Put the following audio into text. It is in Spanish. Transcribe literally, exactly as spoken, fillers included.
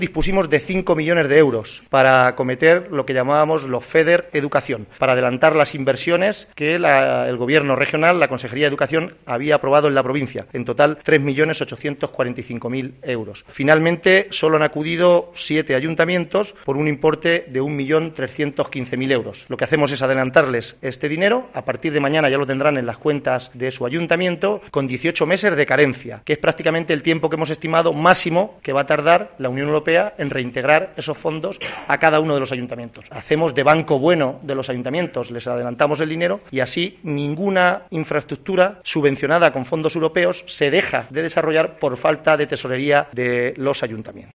Dispusimos de cinco millones de euros para acometer lo que llamábamos los FEDER Educación, para adelantar las inversiones que la, el Gobierno regional, la Consejería de Educación, había aprobado en la provincia. En total, tres millones ochocientos cuarenta y cinco mil euros. Finalmente, solo han acudido siete ayuntamientos por un importe de un millón trescientos quince mil euros. Lo que hacemos es adelantarles este dinero. A partir de mañana ya lo tendrán en las cuentas de su ayuntamiento, con dieciocho meses de carencia, que es prácticamente el tiempo que hemos estimado máximo que va a tardar la Unión Europea en reintegrar esos fondos a cada uno de los ayuntamientos. Hacemos de banco bueno de los ayuntamientos, les adelantamos el dinero y así ninguna infraestructura subvencionada con fondos europeos se deja de desarrollar por falta de tesorería de los ayuntamientos.